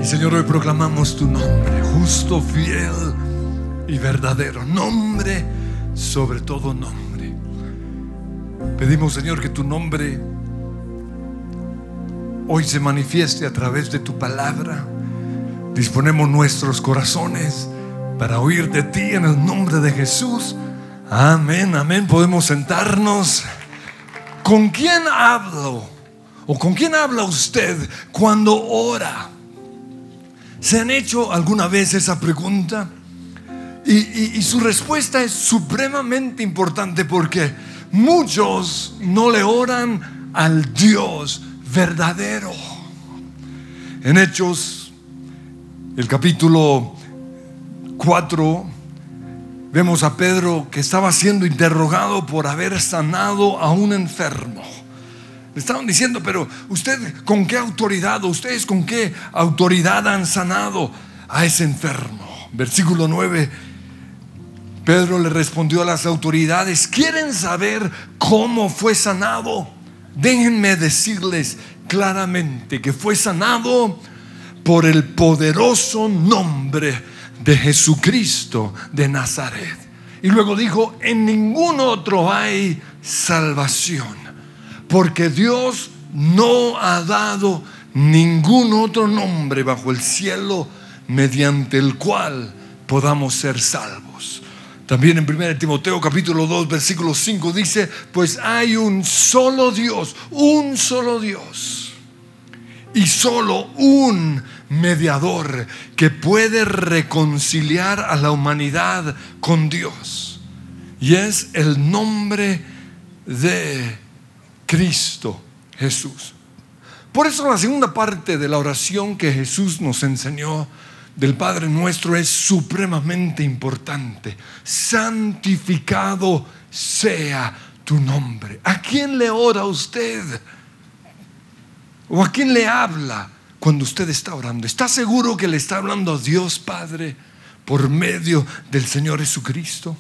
Señor, hoy proclamamos tu nombre, justo, fiel y verdadero, nombre sobre todo nombre. Pedimos, Señor, que tu nombre hoy se manifieste a través de tu palabra. Disponemos nuestros corazones para oír de ti en el nombre de Jesús. Amén, amén. Podemos sentarnos. ¿Con quién hablo? ¿O con quién habla usted cuando ora? ¿Se han hecho alguna vez esa pregunta? Y su respuesta es supremamente importante, porque muchos no le oran al Dios verdadero. En Hechos, el capítulo 4, vemos a Pedro que estaba siendo interrogado por haber sanado a un enfermo. Le estaban diciendo: pero usted, ¿con qué autoridad? ¿Ustedes con qué autoridad han sanado a ese enfermo? Versículo 9, Pedro le respondió a las autoridades: ¿quieren saber cómo fue sanado? Déjenme decirles claramente que fue sanado por el poderoso nombre de Jesucristo de Nazaret. Y luego dijo: en ningún otro hay salvación, porque Dios no ha dado ningún otro nombre bajo el cielo mediante el cual podamos ser salvos. También en 1 Timoteo capítulo 2 versículo 5 dice: pues hay un solo Dios y solo un mediador que puede reconciliar a la humanidad con Dios, y es el nombre de Cristo Jesús. Por eso la segunda parte de la oración que Jesús nos enseñó del Padre Nuestro es supremamente importante. Santificado sea tu nombre. ¿A quién le ora usted? ¿O a quién le habla cuando usted está orando? ¿Está seguro que le está hablando a Dios Padre por medio del Señor Jesucristo?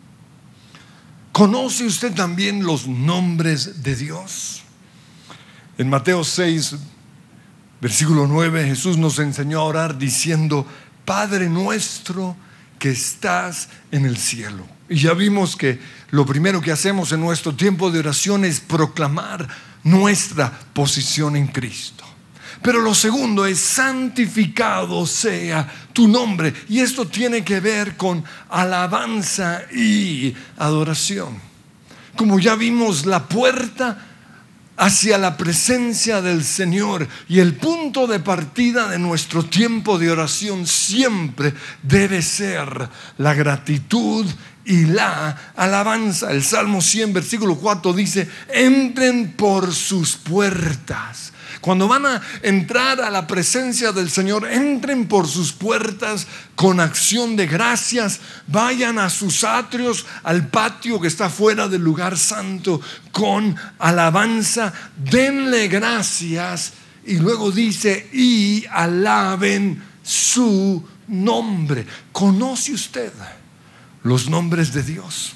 ¿Conoce usted también los nombres de Dios? En Mateo 6, versículo 9, Jesús nos enseñó a orar diciendo: Padre nuestro que estás en el cielo. Y ya vimos que lo primero que hacemos en nuestro tiempo de oración es proclamar nuestra posición en Cristo. Pero lo segundo es: santificado sea tu nombre. Y esto tiene que ver con alabanza y adoración. Como ya vimos, la puerta hacia la presencia del Señor y el punto de partida de nuestro tiempo de oración siempre debe ser la gratitud y la alabanza. El Salmo 100 versículo 4 dice: entren por sus puertas. Cuando van a entrar a la presencia del Señor, entren por sus puertas con acción de gracias. Vayan a sus atrios, al patio que está fuera del lugar santo, con alabanza. Denle gracias. Y luego dice: y alaben su nombre. ¿Conoce usted los nombres de Dios?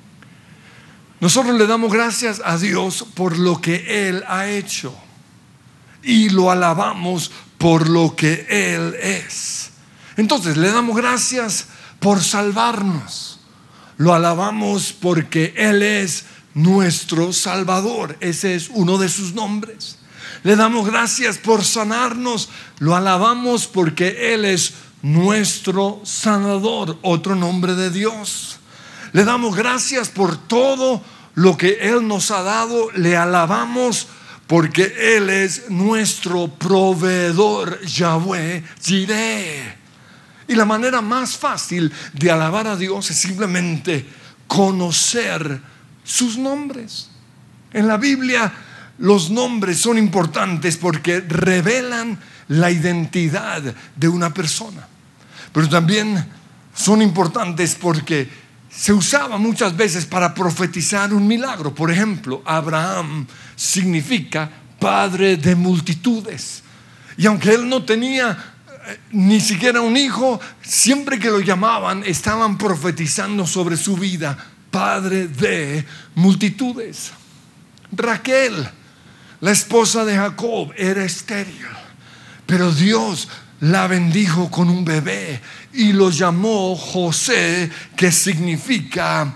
Nosotros le damos gracias a Dios por lo que Él ha hecho, y lo alabamos por lo que Él es. Entonces le damos gracias por salvarnos. Lo alabamos porque Él es nuestro Salvador. Ese es uno de sus nombres. Le damos gracias por sanarnos. Lo alabamos porque Él es nuestro sanador. Otro nombre de Dios. Le damos gracias por todo lo que Él nos ha dado. Le alabamos porque Él es nuestro proveedor, Yahweh Jireh. Y la manera más fácil de alabar a Dios es simplemente conocer sus nombres. En la Biblia los nombres son importantes porque revelan la identidad de una persona. Pero también son importantes porque se usaba muchas veces para profetizar un milagro. Por ejemplo, Abraham significa padre de multitudes. Y aunque él no tenía ni siquiera un hijo, siempre que lo llamaban estaban profetizando sobre su vida: padre de multitudes. Raquel, la esposa de Jacob, era estéril, pero Dios la bendijo con un bebé y lo llamó José, que significa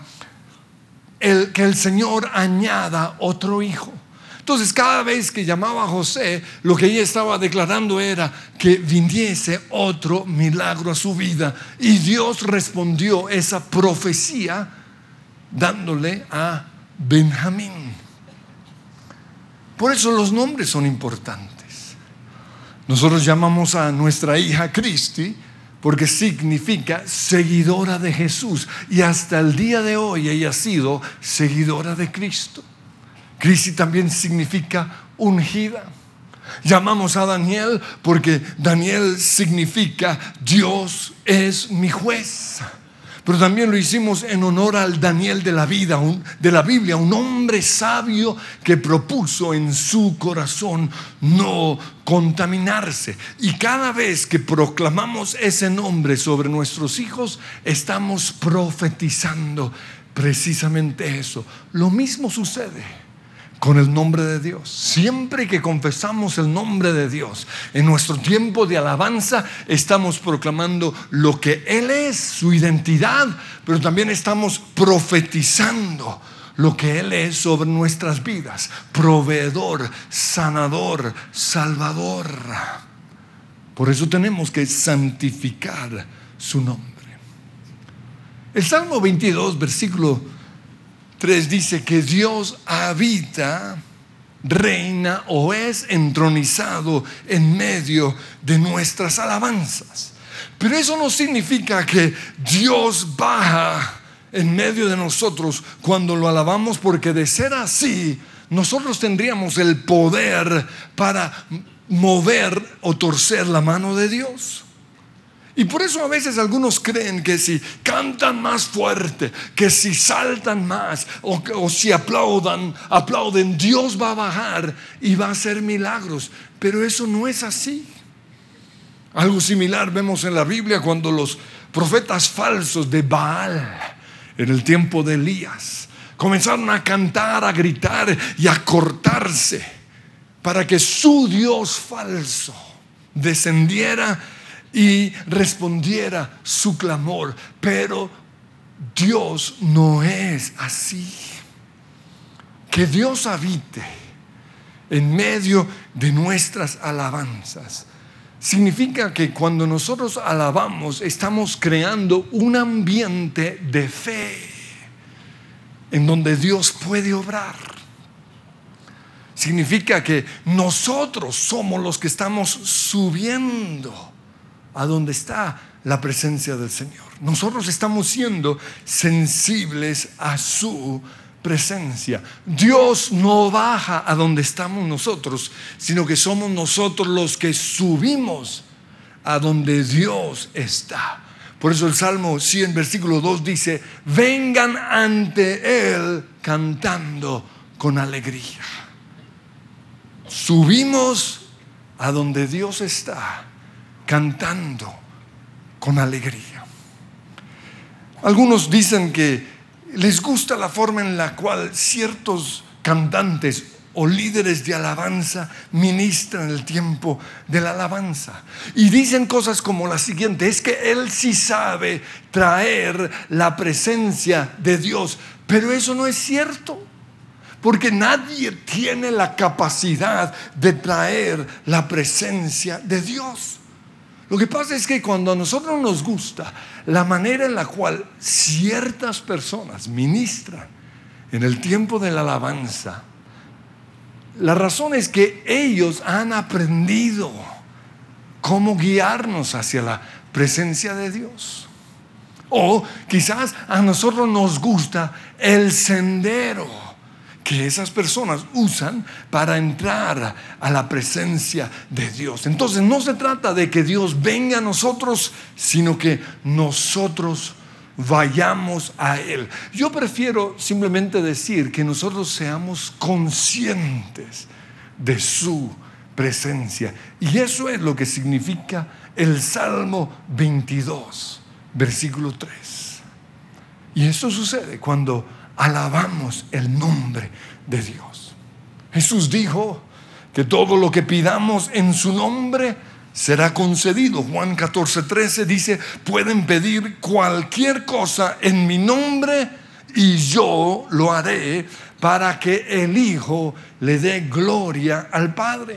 que el Señor añada otro hijo. Entonces, cada vez que llamaba a José, lo que ella estaba declarando era que viniese otro milagro a su vida. Y Dios respondió esa profecía dándole a Benjamín. Por eso los nombres son importantes. Nosotros llamamos a nuestra hija Cristi porque significa seguidora de Jesús, y hasta el día de hoy ella ha sido seguidora de Cristo. Cristi también significa ungida. Llamamos a Daniel porque Daniel significa Dios es mi juez. Pero también lo hicimos en honor al Daniel de la vida, de la Biblia, un hombre sabio que propuso en su corazón no contaminarse. Y cada vez que proclamamos ese nombre sobre nuestros hijos, estamos profetizando precisamente eso. Lo mismo sucede con el nombre de Dios. Siempre que confesamos el nombre de Dios en nuestro tiempo de alabanza, estamos proclamando lo que Él es, su identidad, pero también estamos profetizando lo que Él es sobre nuestras vidas: proveedor, sanador, salvador. Por eso tenemos que santificar su nombre. El Salmo 22, versículo 3 dice que Dios habita, reina o es entronizado en medio de nuestras alabanzas. Pero eso no significa que Dios baja en medio de nosotros cuando lo alabamos, porque de ser así, nosotros tendríamos el poder para mover o torcer la mano de Dios. Y por eso a veces algunos creen que si cantan más fuerte, que si saltan más o si aplauden, Dios va a bajar y va a hacer milagros. Pero eso no es así. Algo similar vemos en la Biblia cuando los profetas falsos de Baal, en el tiempo de Elías, comenzaron a cantar, a gritar y a cortarse para que su Dios falso descendiera y respondiera su clamor. Pero Dios no es así. Que Dios habite en medio de nuestras alabanzas significa que cuando nosotros alabamos, estamos creando un ambiente de fe en donde Dios puede obrar. Significa que nosotros somos los que estamos subiendo a donde está la presencia del Señor. Nosotros estamos siendo sensibles a su presencia. Dios no baja a donde estamos nosotros, sino que somos nosotros los que subimos a donde Dios está. Por eso el Salmo 100, versículo 2 dice: vengan ante Él cantando con alegría. Subimos a donde Dios está, cantando con alegría. Algunos dicen que les gusta la forma en la cual ciertos cantantes o líderes de alabanza ministran el tiempo de la alabanza, y dicen cosas como la siguiente: es que él sí sabe traer la presencia de Dios. Pero eso no es cierto, porque nadie tiene la capacidad de traer la presencia de Dios. Lo que pasa es que cuando a nosotros nos gusta la manera en la cual ciertas personas ministran en el tiempo de la alabanza, la razón es que ellos han aprendido cómo guiarnos hacia la presencia de Dios. O quizás a nosotros nos gusta el sendero que esas personas usan para entrar a la presencia de Dios. Entonces no se trata de que Dios venga a nosotros, sino que nosotros vayamos a Él. Yo prefiero simplemente decir que nosotros seamos conscientes de su presencia. Y eso es lo que significa el Salmo 22, versículo 3. Y eso sucede cuando alabamos el nombre de Dios. Jesús dijo que todo lo que pidamos en su nombre será concedido. Juan 14:13 dice: pueden pedir cualquier cosa en mi nombre y yo lo haré, para que el Hijo le dé gloria al Padre.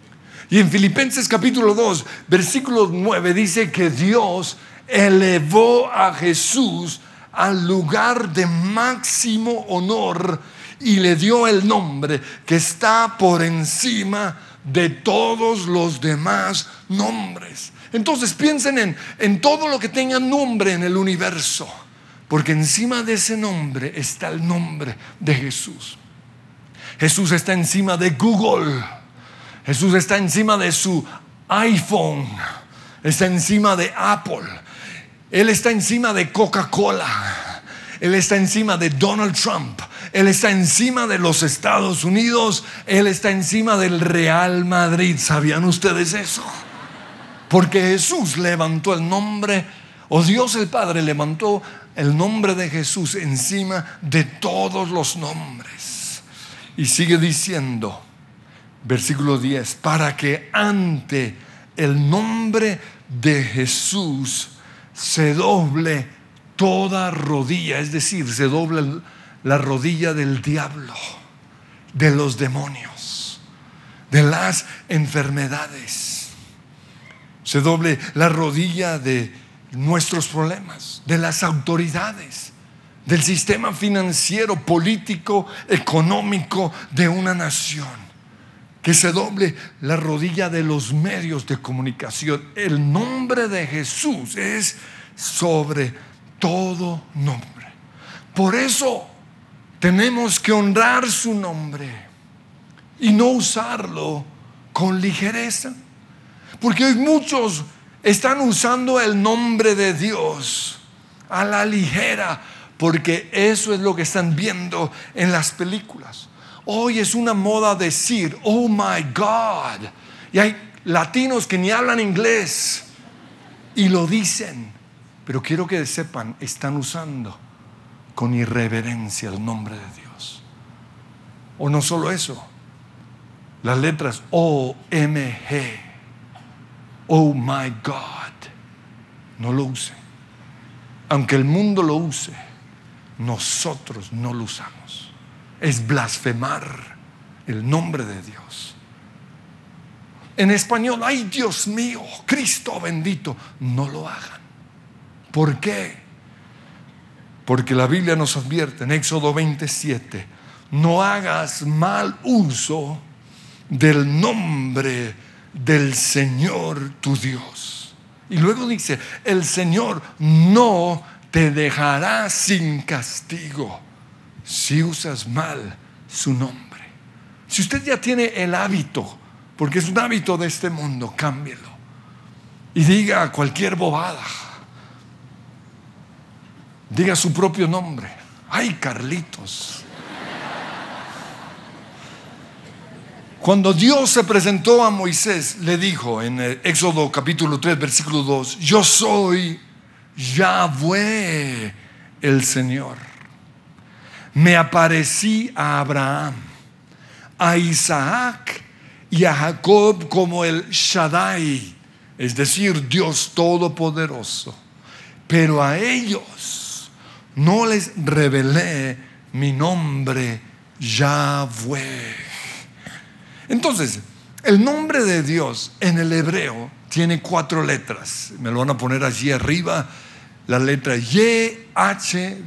Y en Filipenses capítulo 2 versículo 9 dice que Dios elevó a Jesús al lugar de máximo honor y le dio el nombre que está por encima de todos los demás nombres. Entonces piensen en todo lo que tenga nombre en el universo, porque encima de ese nombre está el nombre de Jesús. Jesús está encima de Google, Jesús está encima de su iPhone, está encima de Apple, Él está encima de Coca-Cola, Él está encima de Donald Trump, Él está encima de los Estados Unidos, Él está encima del Real Madrid. ¿Sabían ustedes eso? Porque Jesús levantó el nombre, o Dios el Padre levantó el nombre de Jesús encima de todos los nombres. Y sigue diciendo, versículo 10, para que ante el nombre de Jesús se doble toda rodilla, es decir, se doble la rodilla del diablo, de los demonios, de las enfermedades, se doble la rodilla de nuestros problemas, de las autoridades, del sistema financiero, político, económico de una nación. Que se doble la rodilla de los medios de comunicación. El nombre de Jesús es sobre todo nombre. Por eso tenemos que honrar su nombre y no usarlo con ligereza. Porque hoy muchos están usando el nombre de Dios a la ligera, porque eso es lo que están viendo en las películas. Hoy es una moda decir oh my God, y hay latinos que ni hablan inglés y lo dicen, pero quiero que sepan, están usando con irreverencia el nombre de Dios. O no solo eso, las letras OMG, oh my God, no lo usen. Aunque el mundo lo use, nosotros no lo usamos. Es blasfemar el nombre de Dios. En español, ay Dios mío, Cristo bendito, no lo hagan. ¿Por qué? Porque la Biblia nos advierte en Éxodo 27, no hagas mal uso del nombre del Señor tu Dios. Y luego dice, el Señor no te dejará sin castigo si usas mal su nombre. Si usted ya tiene el hábito, porque es un hábito de este mundo, cámbielo y diga cualquier bobada. Diga su propio nombre. Ay, Carlitos. Cuando Dios se presentó a Moisés, le dijo en Éxodo capítulo 3 versículo 2, yo soy Yahweh el Señor. Me aparecí a Abraham, a Isaac y a Jacob como el Shaddai, es decir, Dios Todopoderoso. Pero a ellos no les revelé mi nombre Yahweh. Entonces, el nombre de Dios en el hebreo tiene 4 letras. Me lo van a poner allí arriba. La letra YHWH.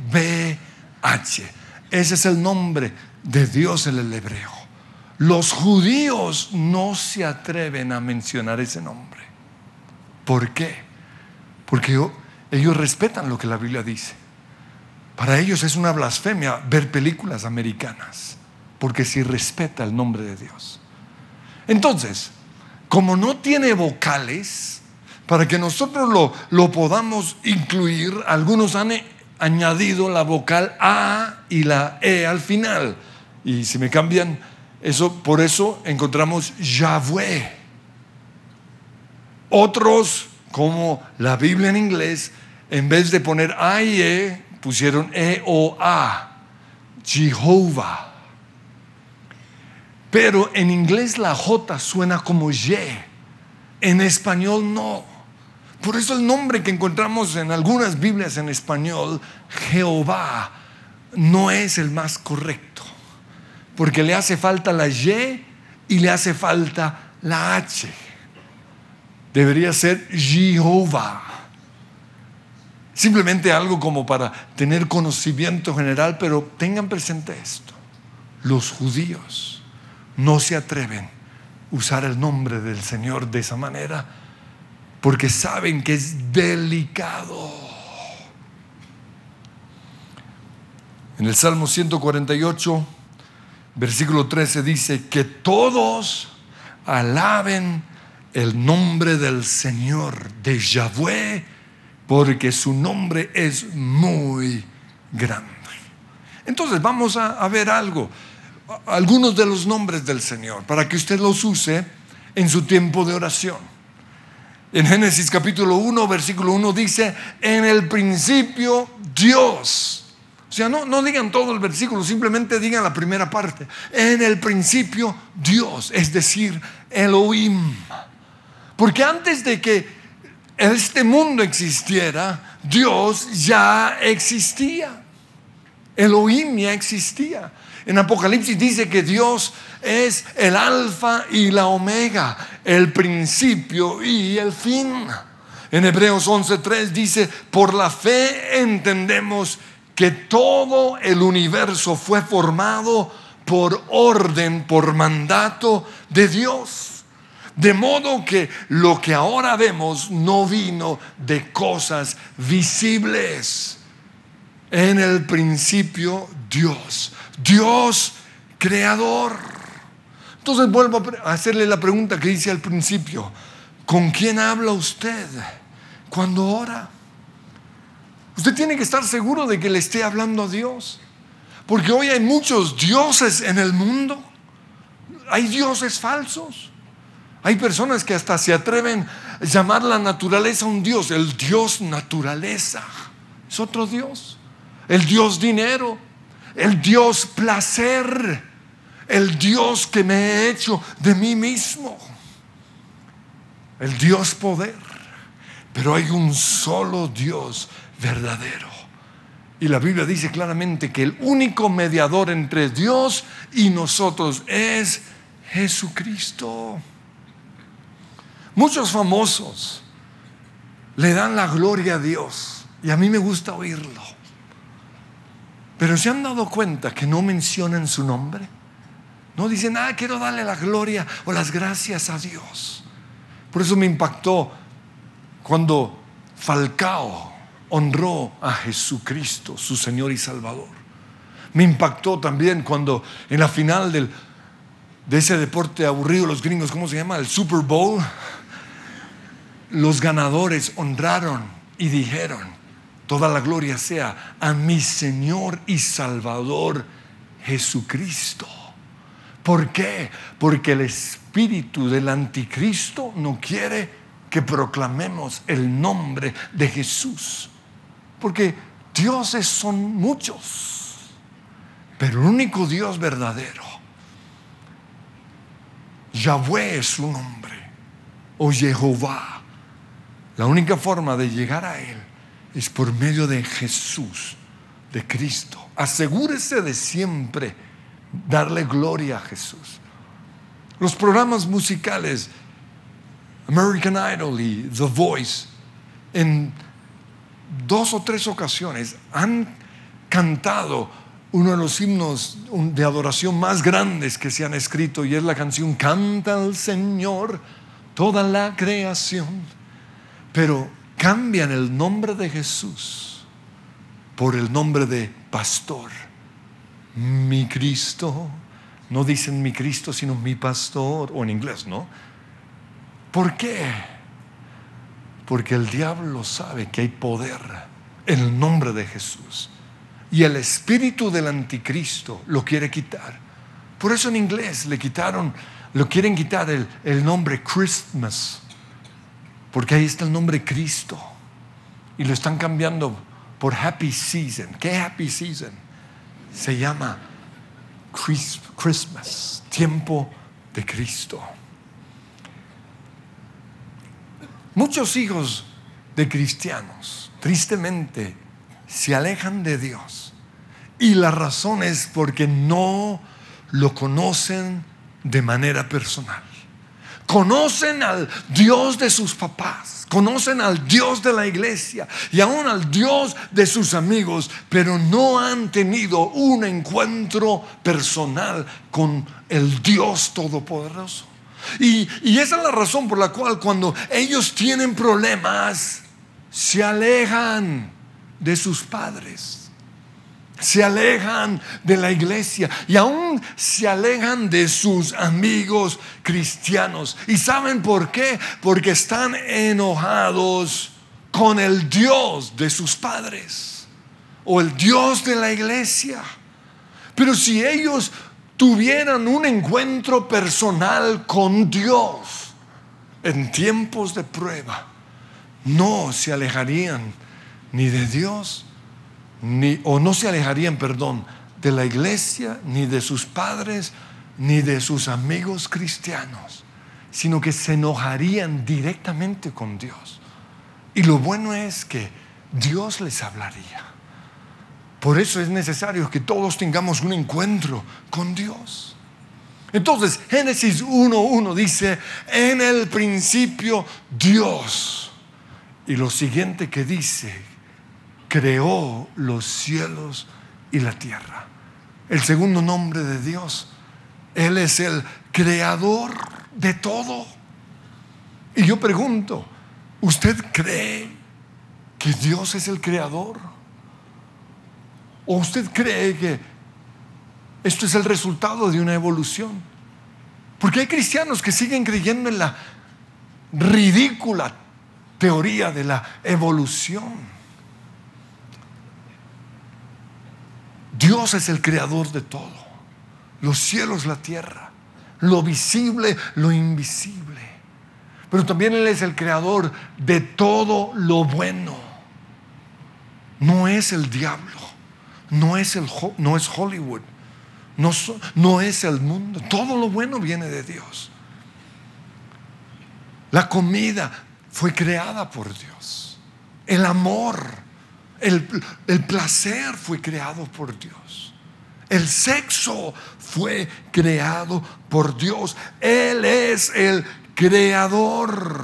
Ese es el nombre de Dios en el hebreo. Los judíos no se atreven a mencionar ese nombre. ¿Por qué? Porque ellos respetan lo que la Biblia dice. Para ellos es una blasfemia ver películas americanas, porque si respeta el nombre de Dios. Entonces, como no tiene vocales, para que nosotros lo podamos incluir, algunos han añadido la vocal A y la E al final. Y si me cambian eso, por eso encontramos Yahweh. Otros, como la Biblia en inglés, en vez de poner A y E, pusieron E o A, Jehová. Pero en inglés la J suena como Y. En español no. Por eso el nombre que encontramos en algunas Biblias en español, Jehová, no es el más correcto. Porque le hace falta la Y y le hace falta la H. Debería ser Jehová. Simplemente algo como para tener conocimiento general, pero tengan presente esto. Los judíos no se atreven a usar el nombre del Señor de esa manera porque saben que es delicado. En el Salmo 148, versículo 13 dice que todos alaben el nombre del Señor, de Yahweh, porque su nombre es muy grande. Entonces vamos a ver algo, algunos de los nombres del Señor, para que usted los use en su tiempo de oración. En Génesis capítulo 1, versículo 1 dice, en el principio Dios. O sea, no digan todo el versículo, simplemente digan la primera parte. En el principio Dios, es decir, Elohim. Porque antes de que este mundo existiera, Dios ya existía. Elohim ya existía. En Apocalipsis dice que Dios es el alfa y la omega, el principio y el fin. En Hebreos 11:3 dice, por la fe entendemos que todo el universo fue formado por orden, por mandato de Dios. De modo que lo que ahora vemos no vino de cosas visibles. En el principio Dios creador. Entonces vuelvo a hacerle la pregunta que hice al principio. ¿Con quién habla usted cuando ora? Usted tiene que estar seguro de que le esté hablando a Dios, porque hoy hay muchos dioses en el mundo. Hay dioses falsos. Hay personas que hasta se atreven a llamar la naturaleza un dios. El dios naturaleza es otro dios. El dios dinero, el dios placer, el Dios que me he hecho de mí mismo, el Dios poder. Pero hay un solo Dios verdadero. Y la Biblia dice claramente que el único mediador entre Dios y nosotros es Jesucristo. Muchos famosos le dan la gloria a Dios y a mí me gusta oírlo. Pero ¿se han dado cuenta que no mencionan su nombre? No dicen, quiero darle la gloria o las gracias a Dios. Por eso me impactó cuando Falcao honró a Jesucristo, su Señor y Salvador. Me impactó también cuando en la final de ese deporte aburrido, los gringos, ¿cómo se llama? El Super Bowl. Los ganadores honraron y dijeron, toda la gloria sea a mi Señor y Salvador Jesucristo. ¿Por qué? Porque el espíritu del anticristo no quiere que proclamemos el nombre de Jesús. Porque dioses son muchos, pero el único Dios verdadero, Yahweh es su nombre, o Jehová. La única forma de llegar a Él es por medio de Jesús, de Cristo. Asegúrese de siempre darle gloria a Jesús. Los programas musicales American Idol y The Voice en 2 o 3 ocasiones han cantado uno de los himnos de adoración más grandes que se han escrito, y es la canción Canta al Señor toda la creación. Pero cambian el nombre de Jesús por el nombre de pastor. Mi Cristo. No dicen mi Cristo, sino mi pastor, o en inglés, ¿no? ¿Por qué? Porque el diablo sabe que hay poder en el nombre de Jesús, y el espíritu del anticristo lo quiere quitar. Por eso en inglés lo quieren quitar el nombre Christmas, porque ahí está el nombre Cristo, y lo están cambiando por Happy Season. ¿Qué Happy Season? Se llama Christmas, tiempo de Cristo. Muchos hijos de cristianos, tristemente, se alejan de Dios. Y la razón es porque no lo conocen de manera personal. Conocen al Dios de sus papás, conocen al Dios de la iglesia y aún al Dios de sus amigos, pero no han tenido un encuentro personal con el Dios Todopoderoso. Y esa es la razón por la cual cuando ellos tienen problemas, se alejan de sus padres. Se alejan de la iglesia y aún se alejan de sus amigos cristianos. ¿Y saben por qué? Porque están enojados con el Dios de sus padres o el Dios de la iglesia. Pero si ellos tuvieran un encuentro personal con Dios en tiempos de prueba, no se alejarían ni de Dios, no se alejarían, de la iglesia, ni de sus padres, ni de sus amigos cristianos, sino que se enojarían directamente con Dios. Y lo bueno es que Dios les hablaría. Por eso es necesario que todos tengamos un encuentro con Dios. Entonces, Génesis 1:1 dice: en el principio Dios. Y lo siguiente que dice: creó los cielos y la tierra. El segundo nombre de Dios, Él es el creador de todo. Y yo pregunto, ¿usted cree que Dios es el creador? ¿O usted cree que esto es el resultado de una evolución? Porque hay cristianos que siguen creyendo en la ridícula teoría de la evolución. Dios es el creador de todo, los cielos, la tierra, lo visible, lo invisible. Pero también Él es el creador de todo lo bueno. No es el diablo, no es Hollywood, no es el mundo. Todo lo bueno viene de Dios. La comida fue creada por Dios. El amor, el placer fue creado por Dios. El sexo fue creado por Dios. Él es el creador.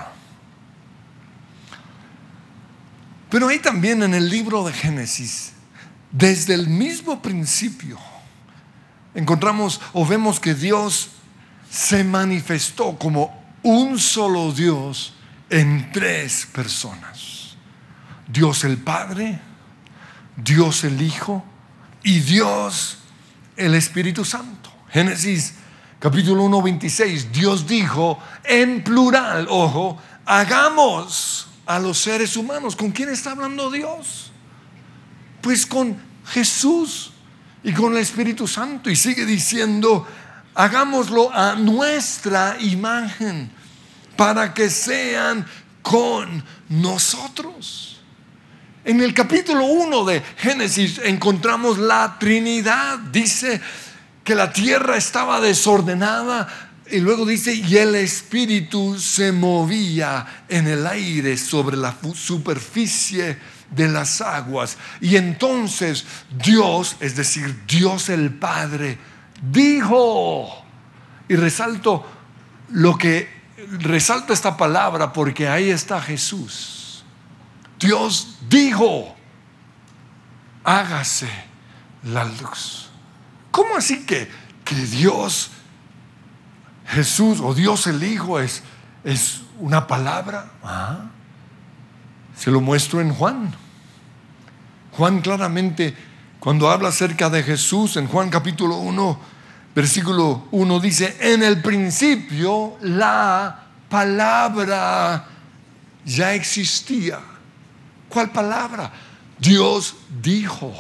Pero ahí también en el libro de Génesis, desde el mismo principio, encontramos o vemos que Dios se manifestó como un solo Dios en tres personas: Dios el Padre, Dios el Hijo y Dios el Espíritu Santo. Génesis capítulo 1:26, Dios dijo en plural, ojo, hagamos a los seres humanos. ¿Con quién está hablando Dios? Pues con Jesús y con el Espíritu Santo. Y sigue diciendo: hagámoslo a nuestra imagen, para que sean con nosotros. En el capítulo 1 de Génesis encontramos la Trinidad. Dice que la tierra estaba desordenada y luego dice: y el Espíritu se movía en el aire sobre la superficie de las aguas. Y entonces Dios, es decir, Dios el Padre, dijo, y resalto esta palabra porque ahí está Jesús. Dios dijo: hágase la luz. ¿Cómo así que Dios, Jesús o Dios el Hijo es una palabra? Se lo muestro en Juan. Juan claramente, cuando habla acerca de Jesús, en Juan capítulo 1, versículo 1 dice: en el principio la palabra ya existía. ¿Cuál palabra? Dios dijo.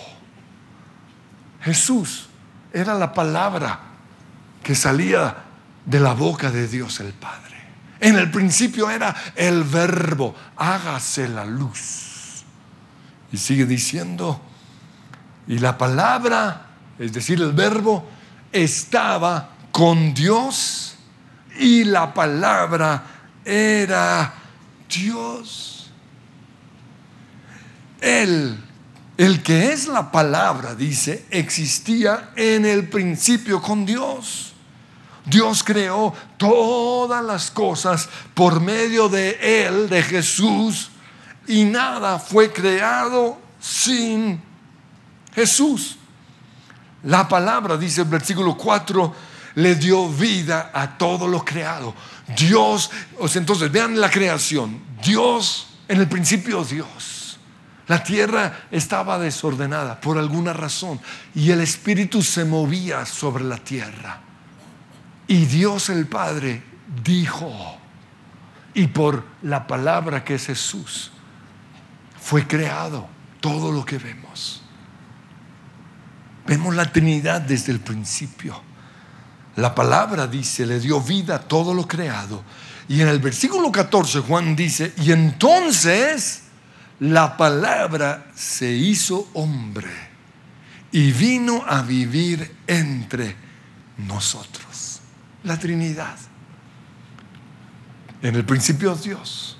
Jesús era la palabra que salía de la boca de Dios el Padre. En el principio era el verbo: hágase la luz. Y sigue diciendo: y la palabra, es decir, el verbo, estaba con Dios y la palabra era Dios. El que es la palabra, dice, existía en el principio con Dios. Dios creó todas las cosas por medio de Él, de Jesús, y nada fue creado sin Jesús. La palabra, dice el versículo 4, le dio vida a todo lo creado. Dios, entonces vean la creación. Dios, en el principio Dios. La tierra estaba desordenada por alguna razón y el Espíritu se movía sobre la tierra. Y Dios el Padre dijo, y por la palabra que es Jesús, fue creado todo lo que vemos. Vemos la Trinidad desde el principio. La palabra, dice, le dio vida a todo lo creado. Y en el versículo 14 Juan dice, y entonces la palabra se hizo hombre y vino a vivir entre nosotros. La Trinidad. En el principio Dios.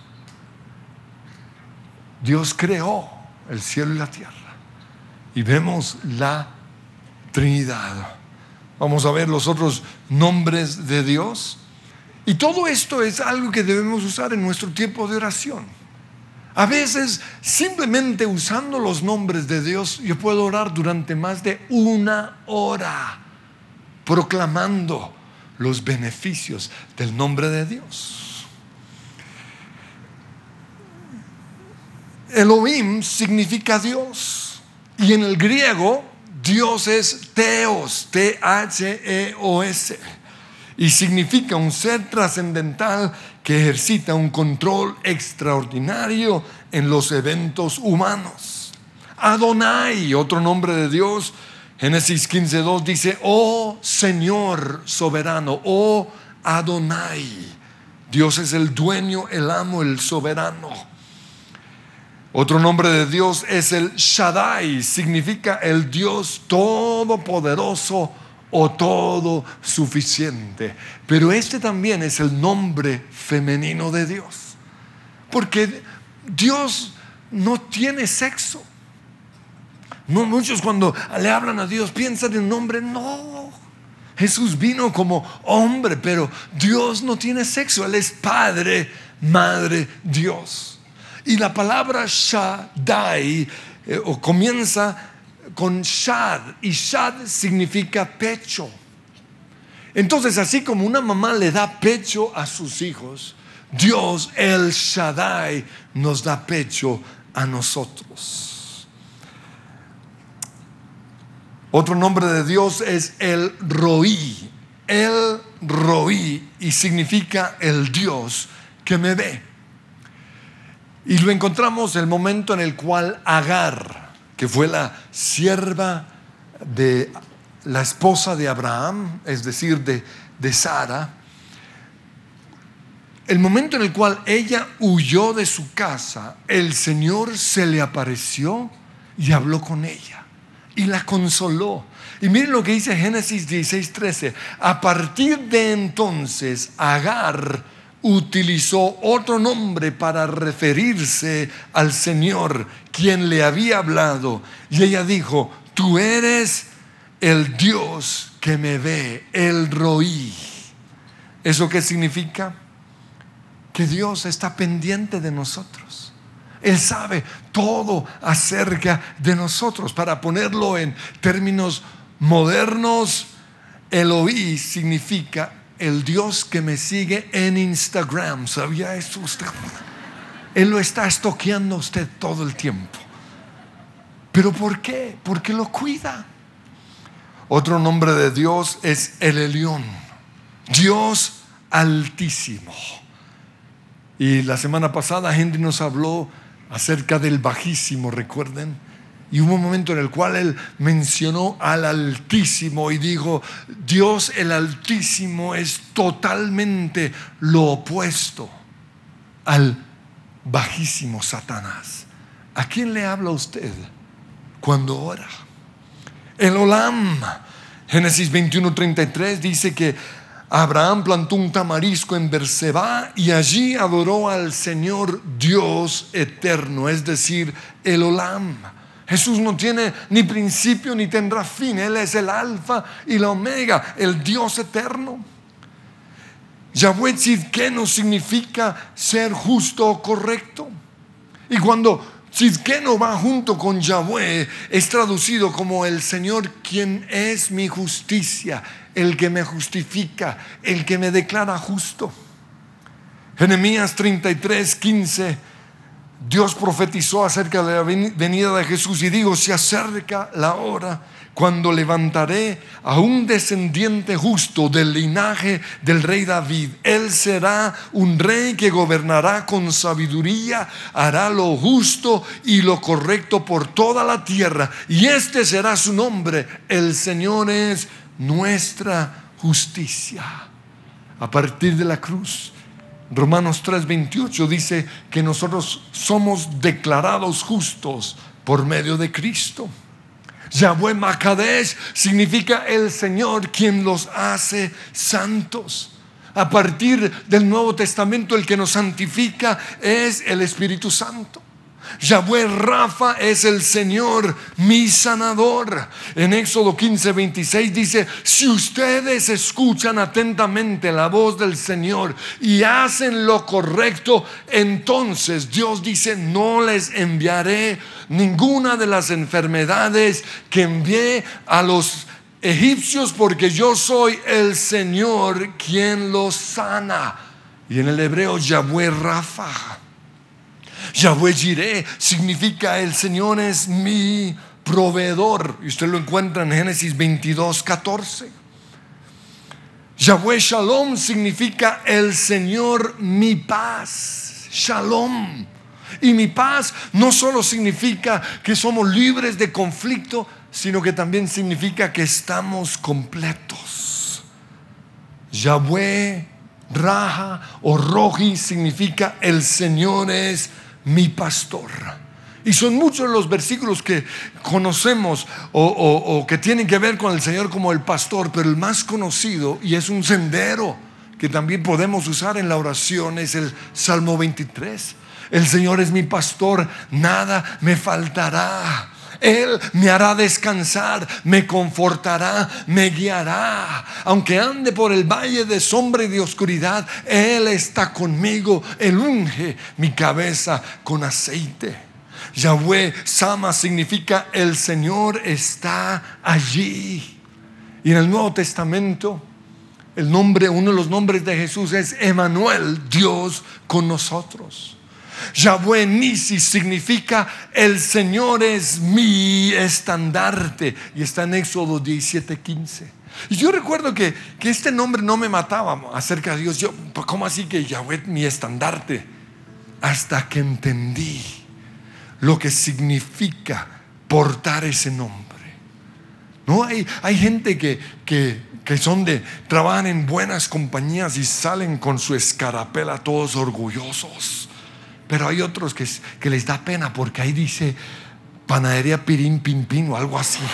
Dios creó el cielo y la tierra. Y vemos la Trinidad. Vamos a ver los otros nombres de Dios. Y todo esto es algo que debemos usar en nuestro tiempo de oración. A veces, simplemente usando los nombres de Dios, yo puedo orar durante más de 1 hora, proclamando los beneficios del nombre de Dios. Elohim significa Dios. Y en el griego, Dios es Theos, T-H-E-O-S. Y significa un ser trascendental que ejercita un control extraordinario en los eventos humanos. Adonai, otro nombre de Dios, Génesis 15:2 dice, oh Señor soberano, oh Adonai. Dios es el dueño, el amo, el soberano. Otro nombre de Dios es el Shaddai, significa el Dios todopoderoso o todo suficiente. Pero este también es el nombre femenino de Dios, porque Dios no tiene sexo. No, muchos cuando le hablan a Dios piensan en nombre. No, Jesús vino como hombre, pero Dios no tiene sexo. Él es Padre, Madre, Dios. Y la palabra Shaddai comienza con Shad, y Shad significa pecho. Entonces, así como una mamá le da pecho a sus hijos, Dios, el Shaddai, nos da pecho a nosotros. Otro nombre de Dios es el Roí. El Roí, y significa el Dios que me ve. Y lo encontramos el momento en el cual Agar, que fue la sierva de la esposa de Abraham, es decir, de Sara, el momento en el cual ella huyó de su casa, el Señor se le apareció y habló con ella y la consoló. Y miren lo que dice Génesis 16:13. A partir de entonces, Agar utilizó otro nombre para referirse al Señor, quien le había hablado. Y ella dijo, tú eres el Dios que me ve, el Roí. ¿Eso qué significa? Que Dios está pendiente de nosotros. Él sabe todo acerca de nosotros. Para ponerlo en términos modernos, Elohim significa el Dios que me sigue en Instagram. ¿Sabía eso usted? Él lo está estoqueando a usted todo el tiempo. ¿Pero por qué? Porque lo cuida. Otro nombre de Dios es el Elión, Dios altísimo. Y la semana pasada Henry nos habló acerca del bajísimo, ¿recuerden? Y hubo un momento en el cual él mencionó al Altísimo y dijo, Dios el Altísimo es totalmente lo opuesto al bajísimo Satanás. ¿A quién le habla usted cuando ora? El Olam, Génesis 21:33 dice que Abraham plantó un tamarisco en Berseba y allí adoró al Señor Dios eterno, es decir, el Olam. Jesús no tiene ni principio ni tendrá fin. Él es el alfa y la omega, el Dios eterno. Yahweh Tzidkenu significa ser justo o correcto. Y cuando Tzidkenu va junto con Yahweh, es traducido como el Señor quien es mi justicia, el que me justifica, el que me declara justo. Jeremías 33:15, Dios profetizó acerca de la venida de Jesús y digo: se acerca la hora cuando levantaré a un descendiente justo del linaje del rey David. Él será un rey que gobernará con sabiduría, hará lo justo y lo correcto por toda la tierra, y este será su nombre: el Señor es nuestra justicia. A partir de la cruz, Romanos 3:28 dice que nosotros somos declarados justos por medio de Cristo. Yahweh Makadesh significa el Señor quien los hace santos. A partir del Nuevo Testamento, el que nos santifica es el Espíritu Santo. Yahweh Rafa es el Señor mi sanador. En Éxodo 15:26 dice: si ustedes escuchan atentamente la voz del Señor y hacen lo correcto, entonces Dios dice: no les enviaré ninguna de las enfermedades que envié a los egipcios, porque yo soy el Señor quien los sana. Y en el hebreo, Yahweh Rafa. Yahweh Jireh significa el Señor es mi proveedor, y usted lo encuentra en Génesis 22:14. Yahweh Shalom significa el Señor mi paz. Shalom. Y mi paz no solo significa que somos libres de conflicto, sino que también significa que estamos completos. Yahweh Raha o Rohi significa el Señor es mi pastor. Y son muchos los versículos que conocemos o que tienen que ver con el Señor como el pastor, pero el más conocido, y es un sendero que también podemos usar en la oración, es el Salmo 23. El Señor es mi pastor, nada me faltará. Él me hará descansar, me confortará, me guiará. Aunque ande por el valle de sombra y de oscuridad, Él está conmigo. Él unge mi cabeza con aceite. Yahweh Sama significa el Señor está allí. Y en el Nuevo Testamento, uno de los nombres de Jesús es Emmanuel, Dios con nosotros. Yahweh Nisi significa el Señor es mi estandarte, y está en Éxodo 17:15. Y yo recuerdo que este nombre no me mataba acerca de Dios. Yo, ¿cómo así que Yahweh mi estandarte? Hasta que entendí lo que significa portar ese nombre. No hay gente que trabajan en buenas compañías y salen con su escarapela todos orgullosos. Pero hay otros que les da pena porque ahí dice Panadería Pirín Pin Pin o algo así.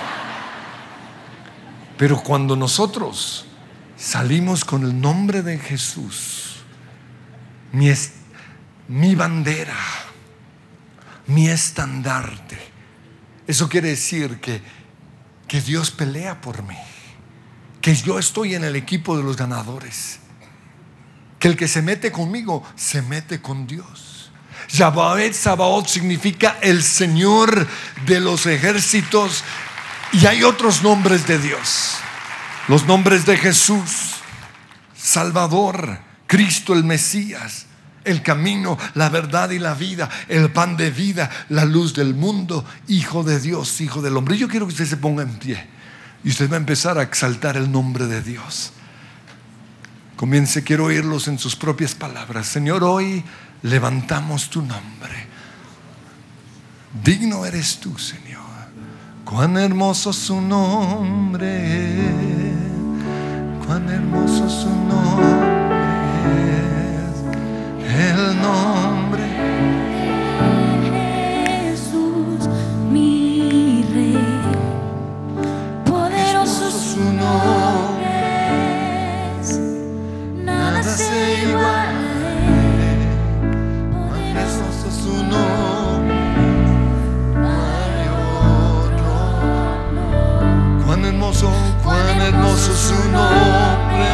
Pero cuando nosotros salimos con el nombre de Jesús, mi bandera, mi estandarte, eso quiere decir que Dios pelea por mí, que yo estoy en el equipo de los ganadores, que el que se mete conmigo se mete con Dios. Yahweh Sabaoth significa el Señor de los ejércitos. Y hay otros nombres de Dios, los nombres de Jesús, Salvador, Cristo el Mesías, el camino, la verdad y la vida, el pan de vida, la luz del mundo, Hijo de Dios, Hijo del hombre. Yo quiero que usted se ponga en pie y usted va a empezar a exaltar el nombre de Dios. Quiero oírlos en sus propias palabras. Señor, hoy levantamos tu nombre. Digno eres tú, Señor. Cuán hermoso su nombre, cuán hermoso su nombre es, el nombre de Jesús, mi Rey. Poderoso su nombre es, hermoso su nombre.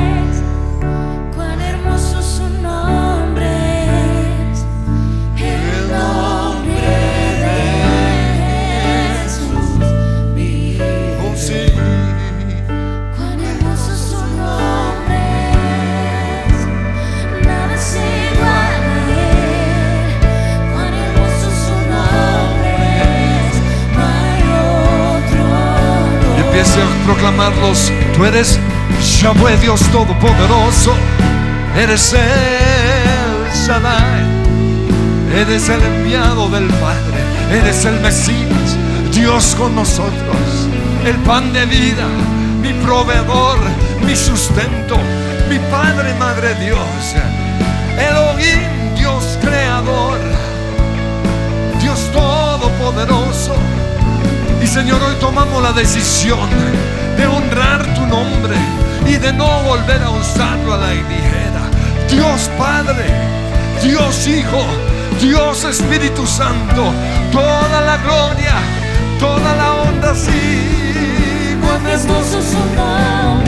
Cuán hermoso su nombre es, el nombre de Jesús, mi Oh, Rey. sí. Cuán hermoso su nombre es, nada es igual a él. Cuán hermoso su nombre es, no hay otro. Y empiece a proclamarlos. Tú eres Yahweh, Dios Todopoderoso. Eres el Shaddai. Eres el enviado del Padre. Eres el Mesías, Dios con nosotros. El pan de vida, mi proveedor, mi sustento, mi Padre, Madre Dios. Elohim, Dios creador, Dios Todopoderoso. Y Señor, hoy tomamos la decisión de honrar tu nombre y de no volver a usarlo a la ligera. Dios Padre, Dios Hijo, Dios Espíritu Santo, toda la gloria, toda la honra, sí. Cuán Hermoso su nombre.